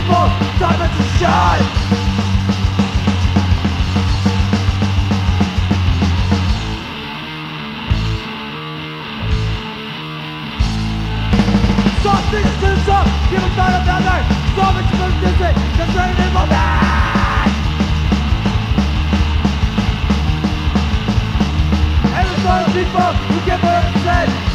people, diamonds to shine. Some things to some, people thought about that. So much for music, just ready to move back. And there's other people who get what I'm saying.